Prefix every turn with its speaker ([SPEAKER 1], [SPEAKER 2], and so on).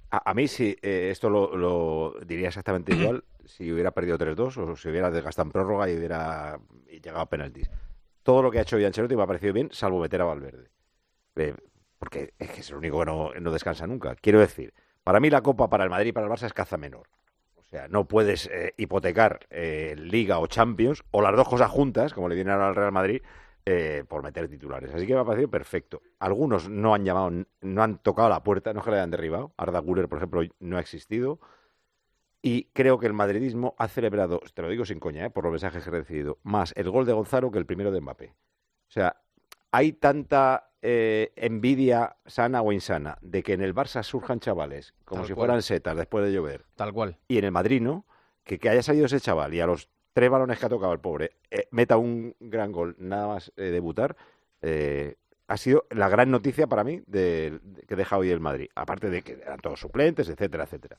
[SPEAKER 1] A mí sí, esto lo diría exactamente igual si hubiera perdido 3-2 o si hubiera desgastado en prórroga y hubiera llegado a penaltis. Todo lo que ha hecho hoy Ancelotti me ha parecido bien, salvo meter a Valverde. Eh, Porque es que es el único que no descansa nunca. Quiero decir, para mí la Copa para el Madrid y para el Barça es caza menor. O sea, no puedes hipotecar Liga o Champions, o las dos cosas juntas, como le viene ahora al Real Madrid, por meter titulares. Así que me ha parecido perfecto. Algunos no han llamado, no han tocado la puerta, no es que le hayan derribado. Arda Güler, por ejemplo, no ha existido. Y creo que el madridismo ha celebrado, te lo digo sin coña, por los mensajes que he recibido, más el gol de Gonzalo que el primero de Mbappé. O sea, hay tanta envidia sana o insana de que en el Barça surjan chavales como
[SPEAKER 2] Tal
[SPEAKER 1] si
[SPEAKER 2] cual,
[SPEAKER 1] fueran setas después de llover
[SPEAKER 2] tal cual.
[SPEAKER 1] y en el Madrid no, que haya salido ese chaval y a los 3 balones que ha tocado el pobre meta un gran gol nada más debutar, ha sido la gran noticia para mí que deja hoy el Madrid. Aparte de que eran todos suplentes, etcétera, etcétera.